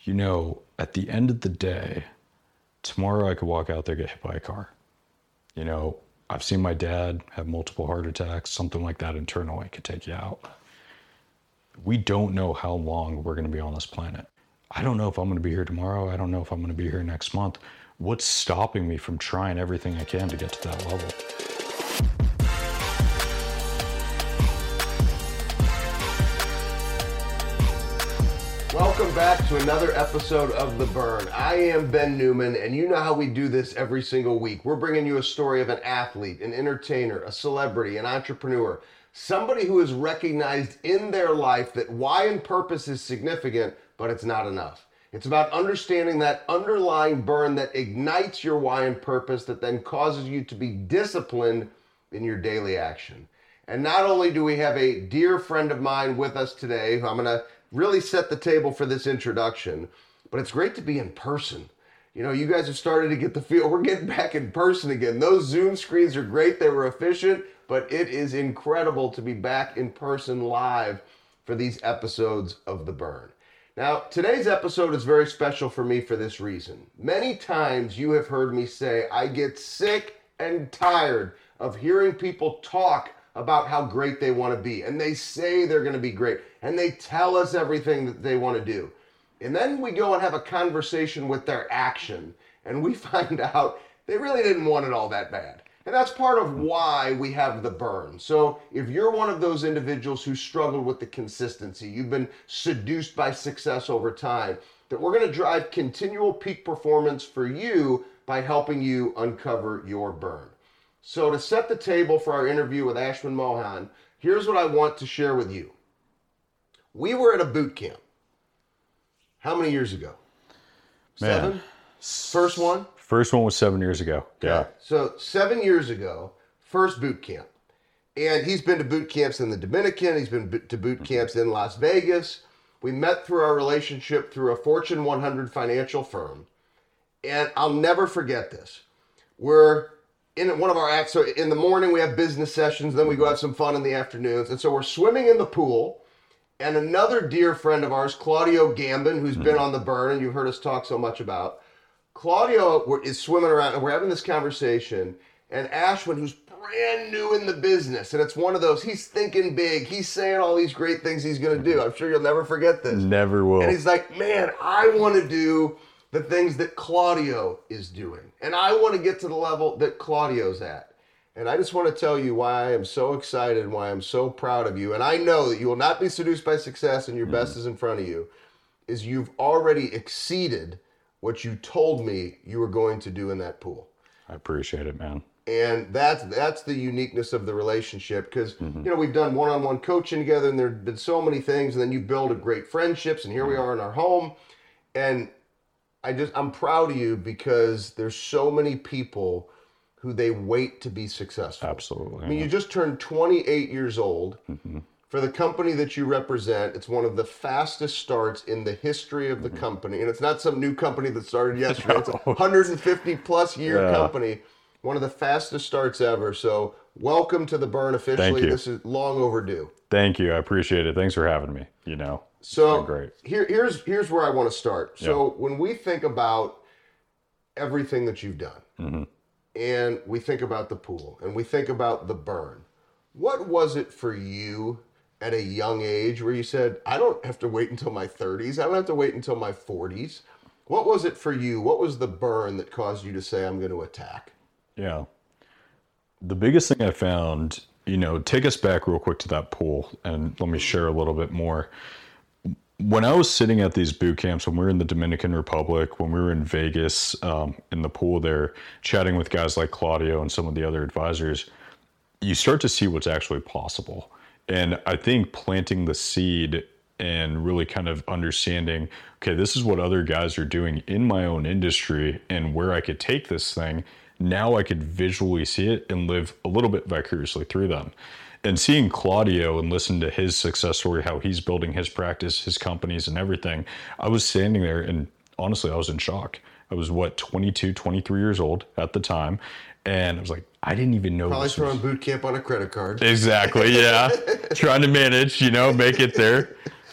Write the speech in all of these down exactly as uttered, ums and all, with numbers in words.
you know, at the end of the day, tomorrow I could walk out there, get hit by a car. You know, I've seen my dad have multiple heart attacks, something like that internally could take you out. We don't know how long we're going to be on this planet. I don't know if I'm going to be here tomorrow. I don't know if I'm going to be here next month. What's stopping me from trying everything I can to get to that level? Welcome back to another episode of The Burn. I am Ben Newman, and you know how we do this every single week. We're bringing you a story of an athlete, an entertainer, a celebrity, an entrepreneur, somebody who is recognized in their life that why and purpose is significant, but it's not enough. It's about understanding that underlying burn that ignites your why and purpose that then causes you to be disciplined in your daily action. And not only do we have a dear friend of mine with us today, who I'm going to really set the table for this introduction, but it's great to be in person. You know, you guys have started to get the feel. We're getting back in person again. Those Zoom screens are great. They were efficient, but it is incredible to be back in person live for these episodes of The Burn. Now, today's episode is very special for me for this reason. Many times you have heard me say, I get sick and tired of hearing people talk about how great they want to be. And they say they're going to be great. And they tell us everything that they want to do. And then we go and have a conversation with their action. And we find out they really didn't want it all that bad. And that's part of why we have The Burn. So if you're one of those individuals who struggled with the consistency, you've been seduced by success over time, that we're going to drive continual peak performance for you by helping you uncover your burn. So to set the table for our interview with Ashwin Mohan, here's what I want to share with you. We were at a boot camp. How many years ago? Man. Seven? First one? First one was seven years ago. Yeah. Okay. So seven years ago, first boot camp. And he's been to boot camps in the Dominican. He's been to boot camps in Las Vegas. We met through our relationship through a Fortune one hundred financial firm. And I'll never forget this. We're in one of our acts, so in the morning we have business sessions, then we go have some fun in the afternoons. And so we're swimming in the pool, and another dear friend of ours, Claudio Gambin, who's mm-hmm. been on The Burn, and you've heard us talk so much about, Claudio is swimming around, and we're having this conversation, and Ashwin, who's brand new in the business, and it's one of those, he's thinking big, he's saying all these great things he's going to do. I'm sure you'll never forget this. Never will. And he's like, man, I want to do the things that Claudio is doing. And I want to get to the level that Claudio's at. And I just want to tell you why I am so excited and why I'm so proud of you. And I know that you will not be seduced by success and your mm-hmm. best is in front of you, is you've already exceeded what you told me you were going to do in that pool. I appreciate it, man. And that's that's the uniqueness of the relationship because, mm-hmm. you know, we've done one-on-one coaching together and there have been so many things. And then you build a great friendships and here mm-hmm. we are in our home. And I just, I'm proud of you because there's so many people who they wait to be successful. Absolutely. I mean, you just turned twenty-eight years old. Mm-hmm. For the company that you represent, it's one of the fastest starts in the history of the mm-hmm. company. And it's not some new company that started yesterday. No. It's a one hundred fifty plus year yeah. company. One of the fastest starts ever. So welcome to The Burn officially. Thank you. This is long overdue. Thank you. I appreciate it. Thanks for having me. You know. So great. Here, here's here's where I want to start. So yeah. when we think about everything that you've done, mm-hmm. and we think about the pool, and we think about The Burn, what was it for you at a young age where you said, I don't have to wait until my thirties, I don't have to wait until my forties? What was it for you? What was the burn that caused you to say, I'm going to attack? Yeah. The biggest thing I found, you know, take us back real quick to that pool, and let me share a little bit more. When I was sitting at these boot camps, when we were in the Dominican Republic, when we were in Vegas, um, in the pool there, chatting with guys like Claudio and some of the other advisors, you start to see what's actually possible. And I think planting the seed and really kind of understanding, okay, this is what other guys are doing in my own industry and where I could take this thing. Now I could visually see it and live a little bit vicariously through them. And seeing Claudio and listen to his success story, how he's building his practice, his companies and everything, I was standing there and honestly, I was in shock. I was what, twenty-two, twenty-three years old at the time. And I was like, I didn't even know. Probably this throwing was... boot camp on a credit card. Exactly, yeah. Trying to manage, you know, make it there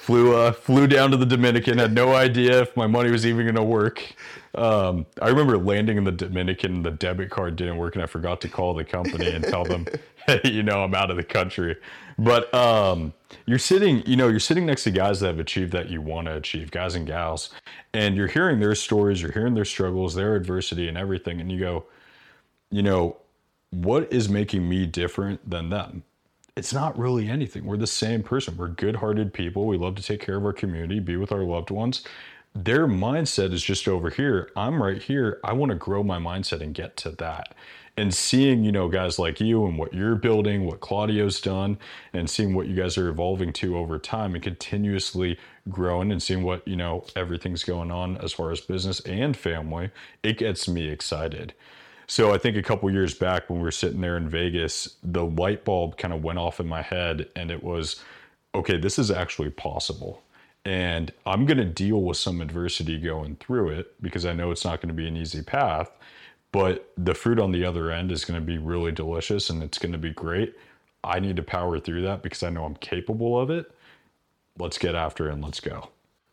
flew uh, flew down to the Dominican. Had no idea if my money was even going to work. Um, I remember landing in the Dominican, the debit card didn't work, and I forgot to call the company and tell them, hey, you know, I'm out of the country. But um, you're sitting, you know, you're sitting next to guys that have achieved that you want to achieve, guys and gals, and you're hearing their stories, you're hearing their struggles, their adversity, and everything, and you go, you know, what is making me different than them? It's not really anything. We're the same person. We're good-hearted people. We love to take care of our community, be with our loved ones. Their mindset is just over here. I'm right here. I want to grow my mindset and get to that. And seeing, you know, guys like you and what you're building, what Claudio's done, and seeing what you guys are evolving to over time and continuously growing and seeing what, you know, everything's going on as far as business and family, it gets me excited. So I think a couple years back when we were sitting there in Vegas, the light bulb kind of went off in my head and it was, okay, this is actually possible. And I'm going to deal with some adversity going through it because I know it's not going to be an easy path, but the fruit on the other end is going to be really delicious and it's going to be great. I need to power through that because I know I'm capable of it. Let's get after it and let's go.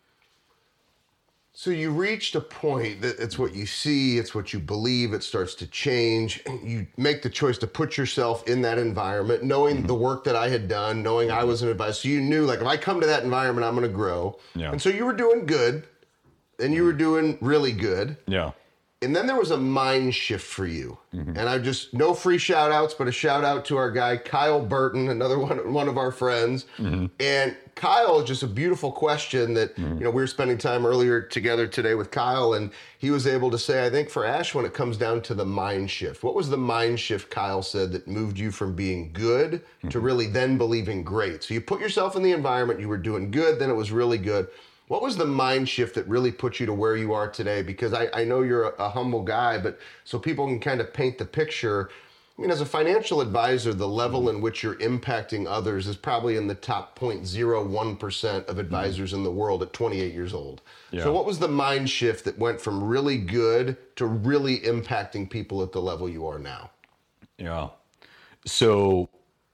So you reached a point that it's what you see, it's what you believe, it starts to change. You make the choice to put yourself in that environment, knowing mm-hmm. the work that I had done, knowing I was an advisor. So you knew, like, if I come to that environment, I'm going to grow. Yeah. And so you were doing good, and you were doing really good. Yeah. And then there was a mind shift for you. Mm-hmm. And I just, no free shout outs, but a shout out to our guy, Kyle Burton, another one, one of our friends. Mm-hmm. And Kyle, just a beautiful question that, mm-hmm. you know, we were spending time earlier together today with Kyle, and he was able to say, I think for Ash, when it comes down to the mind shift, what was the mind shift, Kyle said, that moved you from being good mm-hmm. to really then believing great? So you put yourself in the environment, you were doing good, then it was really good. What was the mind shift that really put you to where you are today? Because I, I know you're a, a humble guy, but so people can kind of paint the picture. I mean, as a financial advisor, the level in which you're impacting others is probably in the top zero point zero one percent of advisors mm-hmm. in the world at twenty-eight years old. Yeah. So what was the mind shift that went from really good to really impacting people at the level you are now? Yeah. So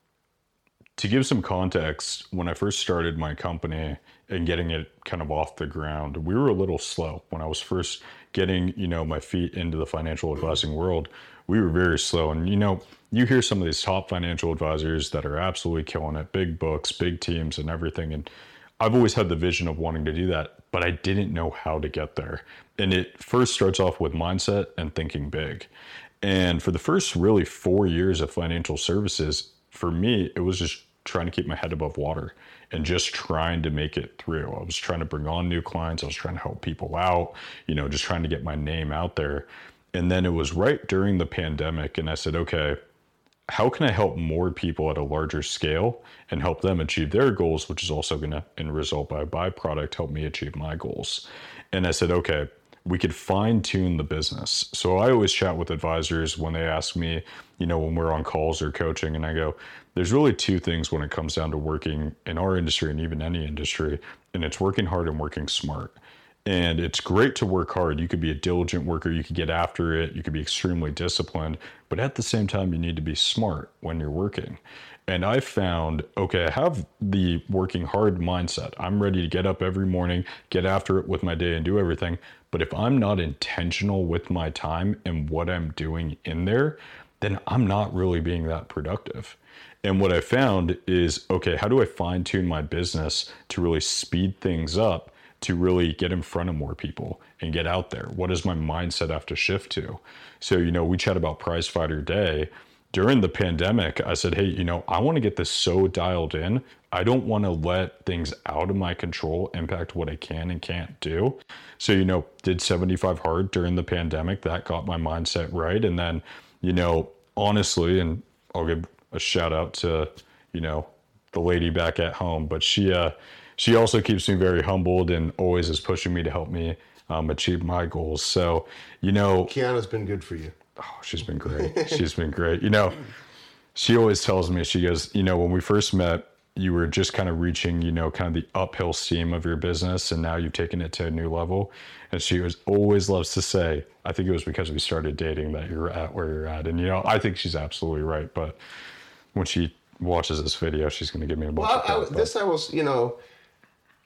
to give some context, when I first started my company and getting it kind of off the ground, we were a little slow. When I was first getting, you know, my feet into the financial advising world, we were very slow. And, you know, you hear some of these top financial advisors that are absolutely killing it, big books, big teams and everything. And I've always had the vision of wanting to do that, but I didn't know how to get there. And it first starts off with mindset and thinking big. And for the first really four years of financial services, for me, it was just trying to keep my head above water and just trying to make it through. I was trying to bring on new clients. I was trying to help people out, you know, just trying to get my name out there. And then it was right during the pandemic. And I said, okay, how can I help more people at a larger scale and help them achieve their goals, which is also going to, in result by a byproduct, help me achieve my goals. And I said, okay, we could fine tune the business. So I always chat with advisors when they ask me, you know, when we're on calls or coaching, and I go, there's really two things when it comes down to working in our industry and even any industry, and it's working hard and working smart. And it's great to work hard. You could be a diligent worker, you could get after it, you could be extremely disciplined, but at the same time, you need to be smart when you're working. And I found, okay, I have the working hard mindset. I'm ready to get up every morning, get after it with my day and do everything. But if I'm not intentional with my time and what I'm doing in there, then I'm not really being that productive. And what I found is, okay, how do I fine tune my business to really speed things up, to really get in front of more people and get out there? What does my mindset have to shift to? So, you know, we chat about Prize Fighter Day. During the pandemic, I said, hey, you know, I want to get this so dialed in. I don't want to let things out of my control impact what I can and can't do. So, you know, did seventy-five hard during the pandemic. That got my mindset right. And then, you know, honestly, and I'll give a shout out to, you know, the lady back at home, but she, uh, she also keeps me very humbled and always is pushing me to help me um, achieve my goals. So, you know, Kiana's been good for you. Oh, she's been great. She's been great. You know, she always tells me, she goes, you know, when we first met, you were just kind of reaching, you know, kind of the uphill steam of your business, and now you've taken it to a new level. And she was always loves to say, I think it was because we started dating that you're at where you're at. And, you know, I think she's absolutely right. But when she watches this video, she's going to give me a bunch well, of I, thought, this I was, you know,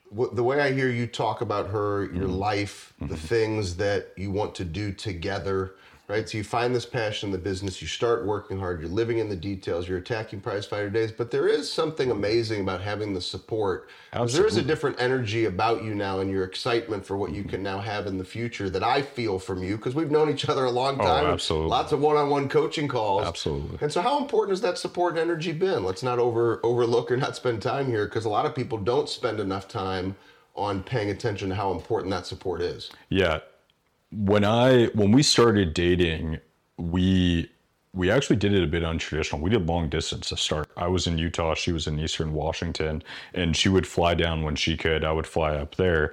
The way I hear you talk about her, your mm-hmm. life, mm-hmm. the things that you want to do together, right? So you find this passion in the business, you start working hard, you're living in the details, you're attacking prize fighter days, but there is something amazing about having the support. Because there is a different energy about you now and your excitement for what you can now have in the future that I feel from you, because we've known each other a long time. Oh, absolutely. Lots of one-on-one coaching calls. Absolutely. And so how important has that support and energy been? Let's not over overlook or not spend time here, because a lot of people don't spend enough time on paying attention to how important that support is. Yeah. When I when we started dating, we we actually did it a bit untraditional. We did long distance to start. I was in Utah, she was in Eastern Washington, and she would fly down when she could. I would fly up there.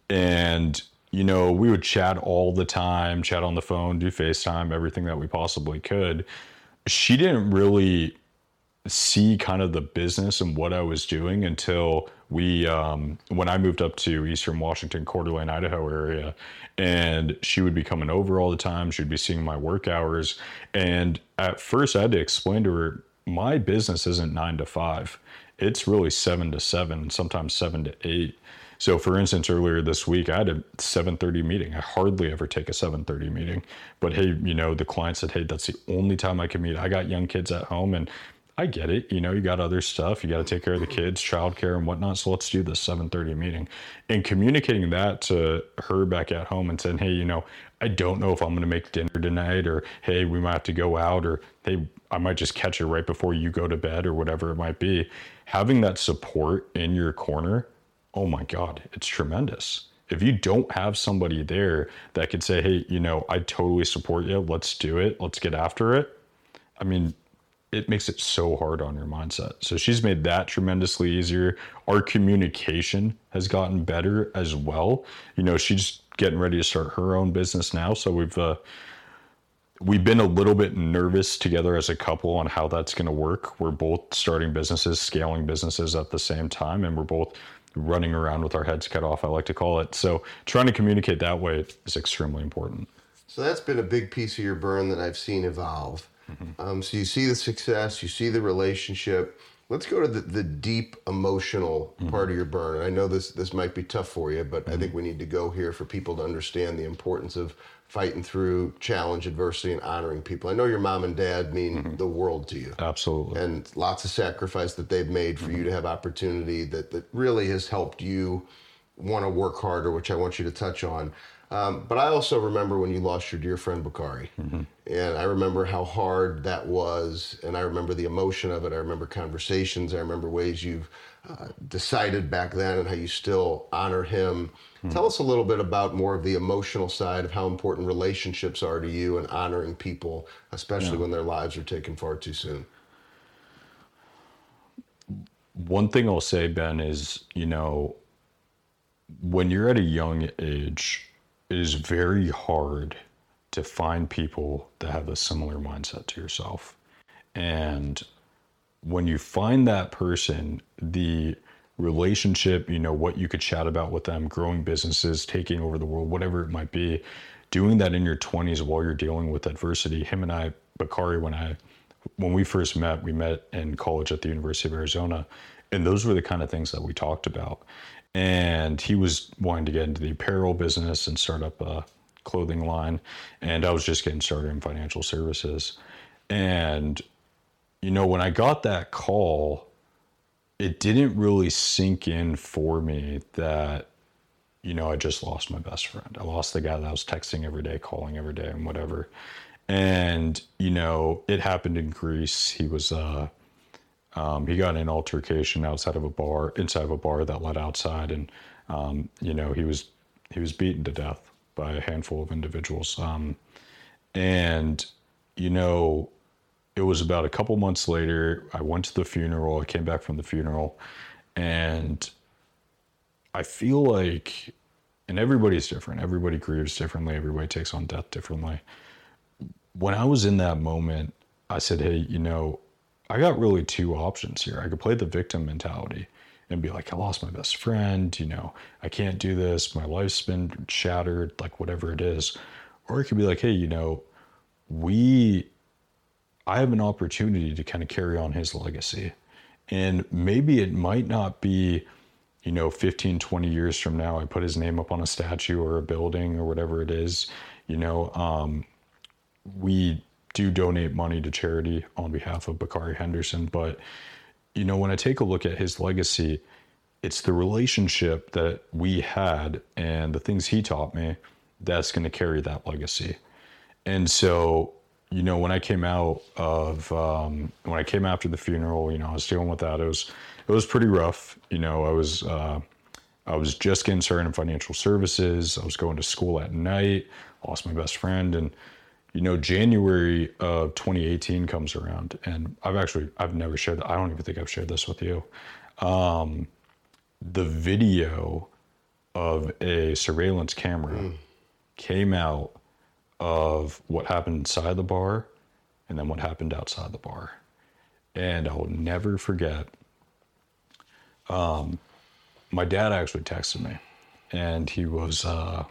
And, you know, we would chat all the time, chat on the phone, do FaceTime, everything that we possibly could. She didn't really see kind of the business and what I was doing until we, um, when I moved up to Eastern Washington, Coeur d'Alene, Idaho area, and she would be coming over all the time. She'd be seeing my work hours. And at first I had to explain to her, my business isn't nine to five. It's really seven to seven, sometimes seven to eight. So for instance, earlier this week, I had a seven thirty meeting. I hardly ever take a seven thirty meeting, but hey, you know, the client said, hey, that's the only time I can meet. I got young kids at home, and I get it. You know, you got other stuff. You got to take care of the kids, childcare and whatnot. So let's do this seven thirty meeting. And communicating that to her back at home and saying, hey, you know, I don't know if I'm going to make dinner tonight, or, hey, we might have to go out, or, hey, I might just catch it right before you go to bed, or whatever it might be. Having that support in your corner, oh my God, it's tremendous. If you don't have somebody there that could say, hey, you know, I totally support you. Let's do it. Let's get after it. I mean, it makes it so hard on your mindset. So she's made that tremendously easier. Our communication has gotten better as well. You know, she's getting ready to start her own business now. So we've, uh, we've been a little bit nervous together as a couple on how that's going to work. We're both starting businesses, scaling businesses at the same time, and we're both running around with our heads cut off, I like to call it. So trying to communicate that way is extremely important. So that's been a big piece of your burn that I've seen evolve. Mm-hmm. Um, so you see the success, you see the relationship. Let's go to the, the deep emotional mm-hmm. part of your burn. And I know this this might be tough for you, but mm-hmm. I think we need to go here for people to understand the importance of fighting through challenge, adversity, and honoring people. I know your mom and dad mean mm-hmm. the world to you. Absolutely. And lots of sacrifice that they've made for mm-hmm. you to have opportunity that, that really has helped you want to work harder, which I want you to touch on. Um, but I also remember when you lost your dear friend Bakari. Mm-hmm. And I remember how hard that was. And I remember the emotion of it. I remember conversations. I remember ways you've uh, decided back then and how you still honor him. Mm-hmm. Tell us a little bit about more of the emotional side of how important relationships are to you and honoring people, especially yeah. when their lives are taken far too soon. One thing I'll say, Ben, is, you know, when you're at a young age, it is very hard to find people that have a similar mindset to yourself. And when you find that person, the relationship, you know, what you could chat about with them, growing businesses, taking over the world, whatever it might be, doing that in your twenties while you're dealing with adversity. Him and I, Bakari, when I, when we first met, we met in college at the University of Arizona. And those were the kind of things that we talked about. And he was wanting to get into the apparel business and start up a clothing line. And I was just getting started in financial services. And, you know, when I got that call, it didn't really sink in for me that, you know, I just lost my best friend. I lost the guy that I was texting every day, calling every day and whatever. And, you know, it happened in Greece. He was, uh, Um, he got in an altercation outside of a bar, inside of a bar that led outside, and um, you know he was he was beaten to death by a handful of individuals. Um, and you know, it was about a couple months later. I went to the funeral. I came back from the funeral, and I feel like, and everybody's different. Everybody grieves differently. Everybody takes on death differently. When I was in that moment, I said, "Hey, you know, I got really two options here. I could play the victim mentality and be like, I lost my best friend, you know, I can't do this. My life's been shattered, like whatever it is. Or it could be like, hey, you know, we, I have an opportunity to kind of carry on his legacy. And maybe it might not be you know, fifteen, twenty years from now, I put his name up on a statue or a building or whatever it is, you know, um, we do donate money to charity on behalf of Bakari Henderson. But, you know, when I take a look at his legacy, it's the relationship that we had and the things he taught me that's going to carry that legacy. And so, you know, when I came out of, um, when I came after the funeral, you know, I was dealing with that. It was, it was pretty rough. You know, I was, uh, I was just getting started in financial services. I was going to school at night, lost my best friend. And, you know, January of twenty eighteen comes around, and I've actually, I've never shared that. I don't even think I've shared this with you. Um, the video of a surveillance camera mm. came out of what happened inside the bar and then what happened outside the bar. And I will never forget, um, my dad actually texted me, and he was, uh,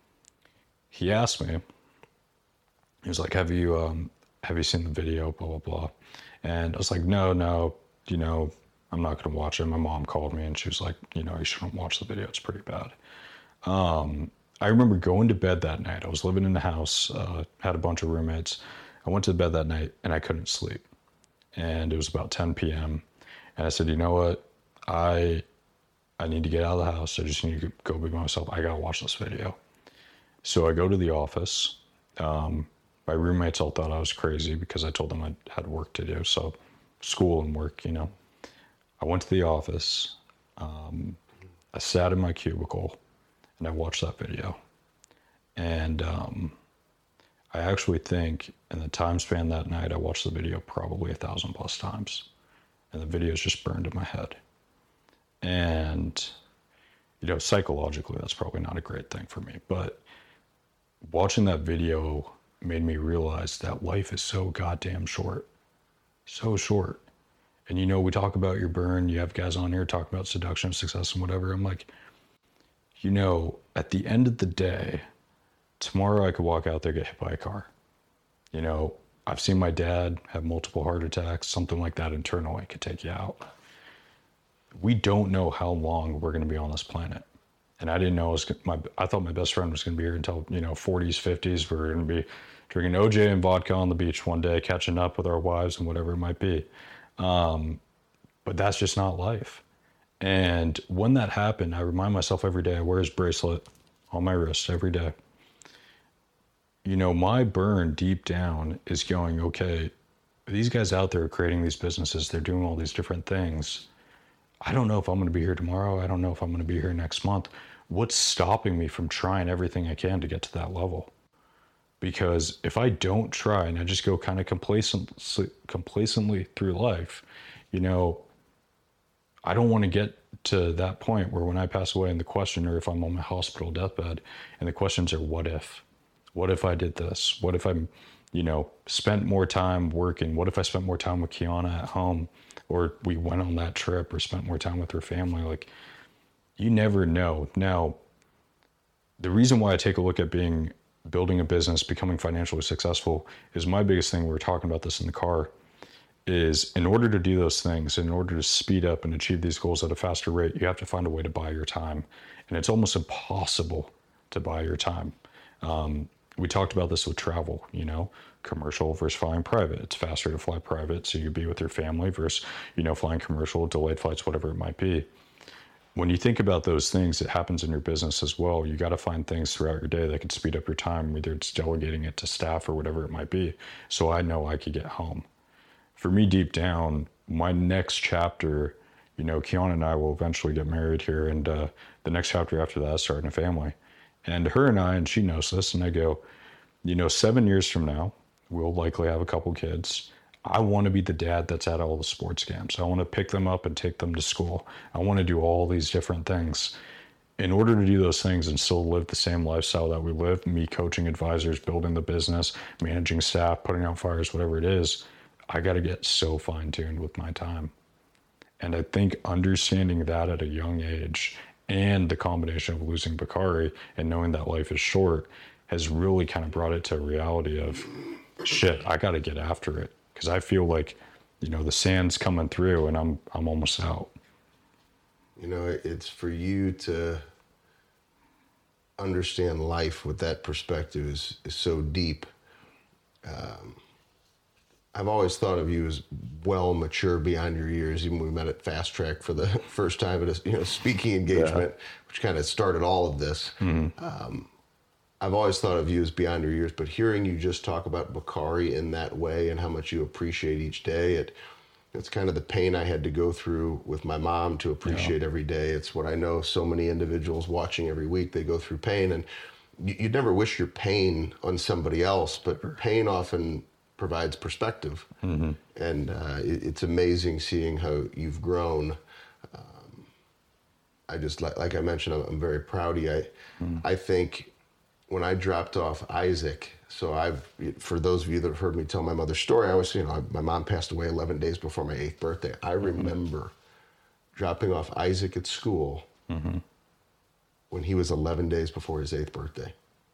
he asked me, he was like, have you, um, have you seen the video, blah, blah, blah. And I was like, no, no, you know, I'm not going to watch it. My mom called me and she was like, you know, you shouldn't watch the video. It's pretty bad. Um, I remember going to bed that night. I was living in the house, uh, had a bunch of roommates. I went to bed that night and I couldn't sleep. And it was about ten p.m. And I said, you know what? I, I need to get out of the house. I just need to go be by myself. I got to watch this video. So I go to the office. Um, my roommates all thought I was crazy because I told them I had work to do. So school and work, you know. I went to the office. Um, I sat in my cubicle and I watched that video. And um, I actually think in the time span that night, I watched the video probably a thousand plus times. And the video's just burned in my head. And, you know, psychologically, that's probably not a great thing for me. But watching that video made me realize that life is so goddamn short. So short. And, you know, we talk about your burn. You have guys on here talking about seduction, success, and whatever. I'm like, you know, at the end of the day, tomorrow I could walk out there, get hit by a car. You know, I've seen my dad have multiple heart attacks. Something like that internally could take you out. We don't know how long we're going to be on this planet. And I didn't know, I, was, my, I thought my best friend was going to be here until, you know, forties, fifties. We were going to be drinking O J and vodka on the beach one day, catching up with our wives and whatever it might be. Um, but that's just not life. And when that happened, I remind myself every day, I wear his bracelet on my wrist every day. You know, my burn deep down is going, okay, these guys out there are creating these businesses. They're doing all these different things. I don't know if I'm going to be here tomorrow. I don't know if I'm going to be here next month. What's stopping me from trying everything I can to get to that level? Because if I don't try and I just go kind of complacently, complacently through life, you know, I don't want to get to that point where when I pass away and the question, or if I'm on my hospital deathbed and the questions are, what if? What if I did this? What if I'm, you know, spent more time working? What if I spent more time with Kiana at home? Or we went on that trip or spent more time with her family? Like, you never know. Now, the reason why I take a look at being, building a business, becoming financially successful is my biggest thing. We were talking about this in the car, is in order to do those things, in order to speed up and achieve these goals at a faster rate, you have to find a way to buy your time. And it's almost impossible to buy your time. Um, we talked about this with travel, you know, commercial versus flying private. It's faster to fly private, so you be with your family, versus, you know, flying commercial, delayed flights, whatever it might be. When you think about those things, it happens in your business as well. You got to find things throughout your day that could speed up your time, whether it's delegating it to staff or whatever it might be. So I know I could get home. For me, deep down, my next chapter, you know, Kiana and I will eventually get married here. And uh, the next chapter after that is starting a family. And her and I, and she knows this, and I go, you know, seven years from now, we'll likely have a couple kids. I want to be the dad that's at all the sports games. I want to pick them up and take them to school. I want to do all these different things. In order to do those things and still live the same lifestyle that we live, me coaching advisors, building the business, managing staff, putting out fires, whatever it is, I got to get so fine-tuned with my time. And I think understanding that at a young age, and the combination of losing Bakari and knowing that life is short, has really kind of brought it to a reality of, shit, I got to get after it. Because I feel like, you know, the sand's coming through and I'm I'm almost out. You know, it's for you to understand life with that perspective is, is so deep. Um, I've always thought of you as well mature beyond your years. Even when we met at Fast Track for the first time at a you know speaking engagement, yeah. which kind of started all of this. Mm-hmm. Um, I've always thought of you as beyond your years, but hearing you just talk about Bakari in that way and how much you appreciate each day, it it's kind of the pain I had to go through with my mom to appreciate yeah. every day. It's what I know so many individuals watching every week, they go through pain, and you, you'd never wish your pain on somebody else, but pain often provides perspective. Mm-hmm. And uh, it, it's amazing seeing how you've grown. Um, I just, like, like I mentioned, I'm, I'm very proud of you. I, mm. I think when I dropped off Isaac, so I've, for those of you that have heard me tell my mother's story, I was, you know, my mom passed away eleven days before my eighth birthday. I remember mm-hmm. dropping off Isaac at school mm-hmm. when he was eleven days before his eighth birthday.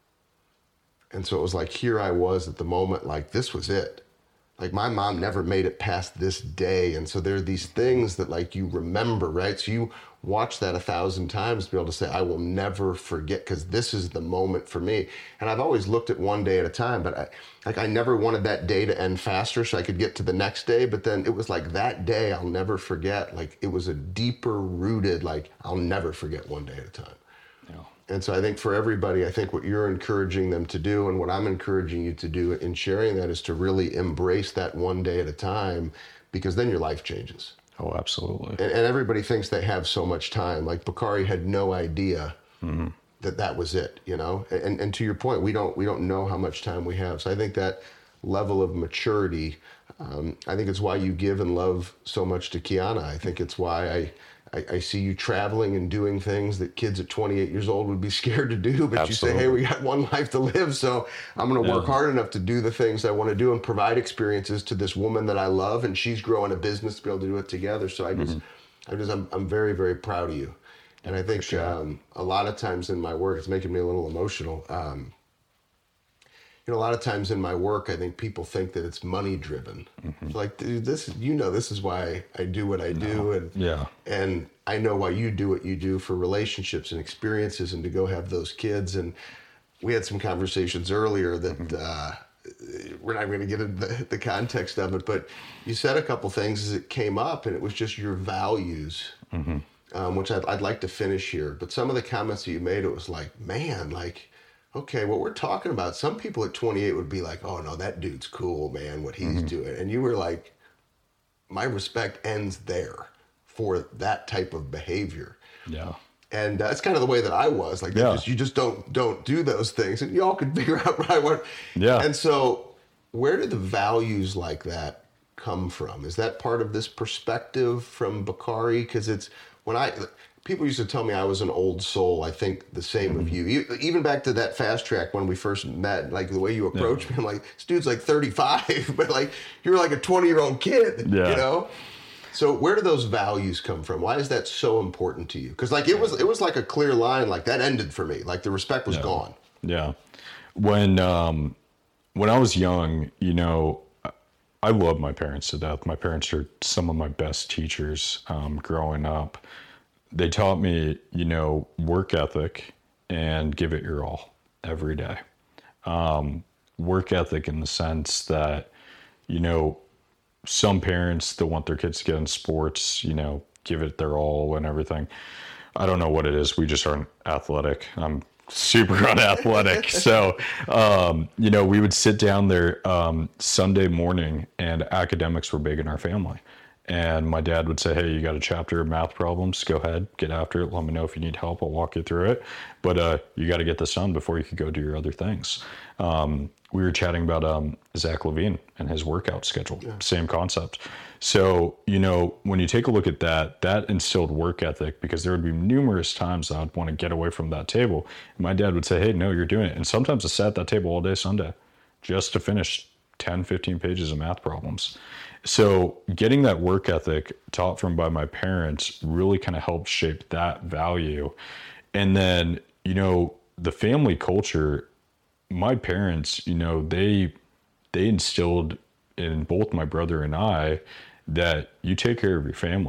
And so it was like, here I was at the moment, like this was it. Like my mom never made it past this day. And so there are these things that like you remember, right? So you watch that a thousand times to be able to say, I will never forget, because this is the moment for me. And I've always looked at one day at a time, but I, like I never wanted that day to end faster so I could get to the next day. But then it was like that day I'll never forget. Like it was a deeper rooted, like I'll never forget one day at a time. Yeah. And so I think for everybody, I think what you're encouraging them to do and what I'm encouraging you to do in sharing that is to really embrace that one day at a time, because then your life changes. Oh, absolutely. And, and everybody thinks they have so much time. Like Bakari had no idea mm-hmm. that that was it, you know? And and to your point, we don't we don't know how much time we have. So I think that level of maturity, um, I think it's why you give and love so much to Kiana. I think it's why I, I, I see you traveling and doing things that kids at twenty-eight years old would be scared to do, but Absolutely. You say, hey, we got one life to live, so I'm going to yeah. work hard enough to do the things I want to do and provide experiences to this woman that I love, and she's growing a business to be able to do it together. So I just, mm-hmm. I just, I'm, I'm very, very proud of you. And I think sure. um, a lot of times in my work, it's making me a little emotional. Um, You know, a lot of times in my work, I think people think that it's money driven. Mm-hmm. Like, dude, this, you know, this is why I do what I do. No. And, yeah. and I know why you do what you do for relationships and experiences and to go have those kids. And we had some conversations earlier that mm-hmm. uh, we're not going to get into the, the context of it, but you said a couple things as it came up, and it was just your values, mm-hmm. um, which I'd, I'd like to finish here. But some of the comments that you made, it was like, man, like, okay, what we're talking about, some people at twenty-eight would be like, oh, no, that dude's cool, man, what he's mm-hmm. doing. And you were like, my respect ends there for that type of behavior. Yeah. And uh, it's kind of the way that I was. Like, yeah. just, you just don't don't do those things. And y'all can figure out right what. Yeah. And so where do the values like that come from? Is that part of this perspective from Bakari? Because it's, when I... People used to tell me I was an old soul. I think the same mm-hmm. of you. Even back to that Fast Track when we first met, like the way you approached yeah. me, I'm like, this dude's like thirty-five, but like you're like a twenty-year-old kid, yeah. you know? So where do those values come from? Why is that so important to you? Because like it was, it was like a clear line. Like that ended for me. Like the respect was yeah. gone. Yeah. When um, when I was young, you know, I love my parents to death. My parents are some of my best teachers um, growing up. They taught me, you know, work ethic and give it your all every day. Um, work ethic in the sense that, you know, some parents that want their kids to get in sports, you know, give it their all and everything. I don't know what it is. We just aren't athletic. I'm super unathletic. So, um, you know, we would sit down there um, Sunday morning, and academics were big in our family. And my dad would say, hey, you got a chapter of math problems? Go ahead, get after it. Let me know if you need help. I'll walk you through it. But uh, you got to get this done before you could go do your other things. Um, we were chatting about um, Zach LaVine and his workout schedule. Yeah. Same concept. So, you know, when you take a look at that, that instilled work ethic, because there would be numerous times that I'd want to get away from that table. And my dad would say, hey, no, you're doing it. And sometimes I sat at that table all day Sunday just to finish ten, fifteen pages of math problems. So getting that work ethic taught from by my parents really kind of helped shape that value. And then, you know, the family culture, my parents, you know, they they instilled in both my brother and I that you take care of your family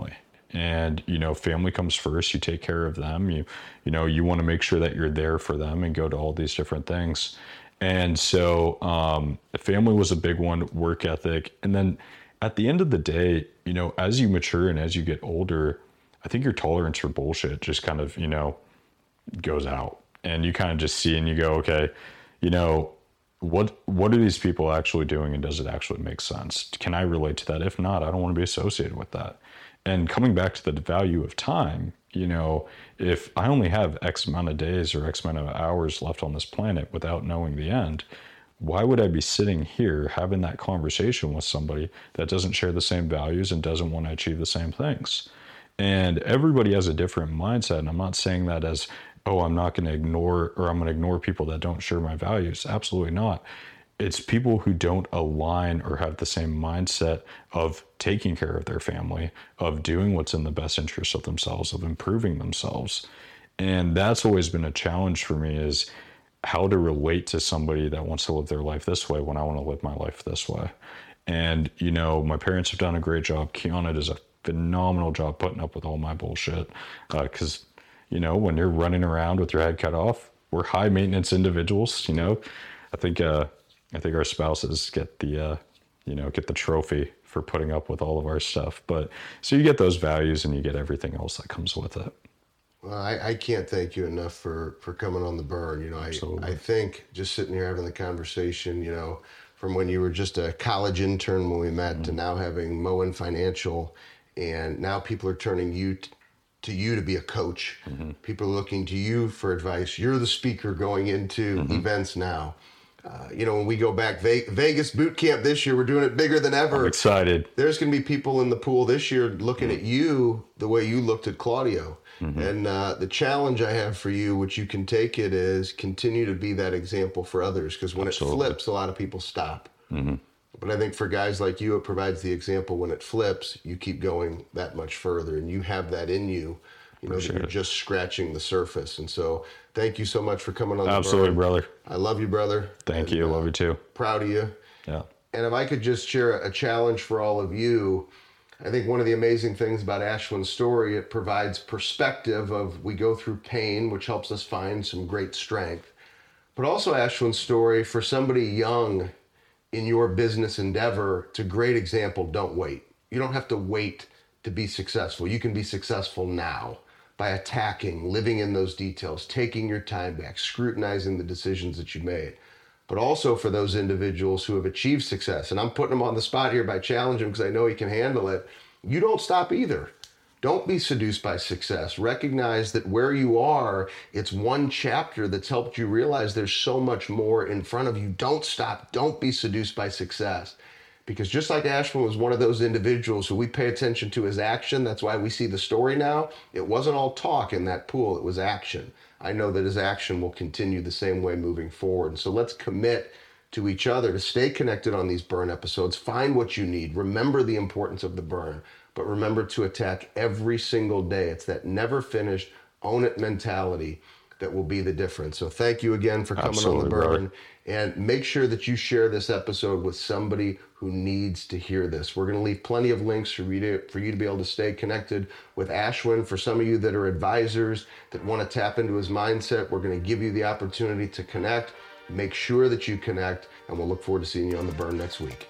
And, you know, family comes first. You take care of them. You, you know, you want to make sure that you're there for them and go to all these different things. And so um, family was a big one, work ethic. And then at the end of the day, you know, as you mature and as you get older, I think your tolerance for bullshit just kind of, you know, goes out. And you kind of just see and you go, okay, you know, what what are these people actually doing, and does it actually make sense? Can I relate to that? If not, I don't want to be associated with that. And coming back to the value of time, you know, if I only have X amount of days or X amount of hours left on this planet without knowing the end, why would I be sitting here having that conversation with somebody that doesn't share the same values and doesn't want to achieve the same things? And everybody has a different mindset. And I'm not saying that as, oh, I'm not going to ignore, or I'm going to ignore people that don't share my values. Absolutely not. It's people who don't align or have the same mindset of taking care of their family, of doing what's in the best interest of themselves, of improving themselves. And that's always been a challenge for me, is how to relate to somebody that wants to live their life this way when I want to live my life this way. And, you know, my parents have done a great job. Kiana does a phenomenal job putting up with all my bullshit. Because, uh, you know, when you're running around with your head cut off, we're high maintenance individuals, you know. I think, uh, I think our spouses get the, uh, you know, get the trophy for putting up with all of our stuff. But so you get those values and you get everything else that comes with it. Well, I, I can't thank you enough for, for coming on The Burn. You know, I, I think just sitting here having the conversation, you know, from when you were just a college intern when we met mm-hmm. to now having Moen Financial, and now people are turning you t- to you to be a coach. Mm-hmm. People are looking to you for advice. You're the speaker going into mm-hmm. events now. Uh, you know, when we go back, Ve- Vegas boot camp this year, we're doing it bigger than ever. I'm excited. There's going to be people in the pool this year looking mm-hmm. at you the way you looked at Claudio. Mm-hmm. And uh, the challenge I have for you, which you can take it, is continue to be that example for others. Because when Absolutely. It flips, a lot of people stop. Mm-hmm. But I think for guys like you, it provides the example. When it flips, you keep going that much further. And you have that in you. You know, that you're it. just scratching the surface. And so thank you so much for coming on. Absolutely, the Burn. brother. I love you, brother. Thank and, you. Uh, love you too. Proud of you. Yeah. And if I could just share a challenge for all of you, I think one of the amazing things about Ashwin's story, it provides perspective of we go through pain, which helps us find some great strength. But also Ashwin's story, for somebody young in your business endeavor, it's a great example. Don't wait. You don't have to wait to be successful. You can be successful now by attacking, living in those details, taking your time back, scrutinizing the decisions that you made. But also for those individuals who have achieved success, and I'm putting them on the spot here by challenging him because I know he can handle it, you don't stop either. Don't be seduced by success. Recognize that where you are, it's one chapter that's helped you realize there's so much more in front of you. Don't stop. Don't be seduced by success. Because just like Ashwin was one of those individuals who we pay attention to his action, that's why we see the story now. It wasn't all talk in that pool, it was action. I know that his action will continue the same way moving forward. And so let's commit to each other to stay connected on these burn episodes. Find what you need. Remember the importance of the burn, but remember to attack every single day. It's that never finished, own it mentality that will be the difference. So thank you again for coming Absolutely, on the burn. Brother. And make sure that you share this episode with somebody who needs to hear this. We're going to leave plenty of links for you to, for you to be able to stay connected with Ashwin. For some of you that are advisors that want to tap into his mindset, we're going to give you the opportunity to connect. Make sure that you connect, and we'll look forward to seeing you on the burn next week.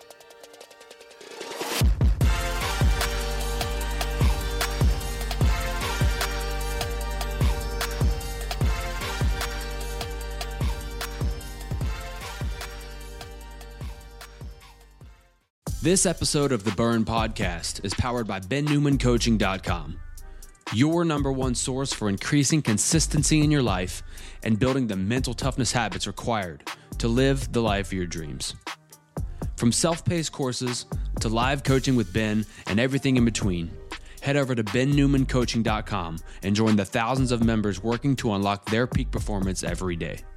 This episode of the Burn Podcast is powered by Ben Newman Coaching dot com, your number one source for increasing consistency in your life and building the mental toughness habits required to live the life of your dreams. From self-paced courses to live coaching with Ben and everything in between, head over to Ben Newman Coaching dot com and join the thousands of members working to unlock their peak performance every day.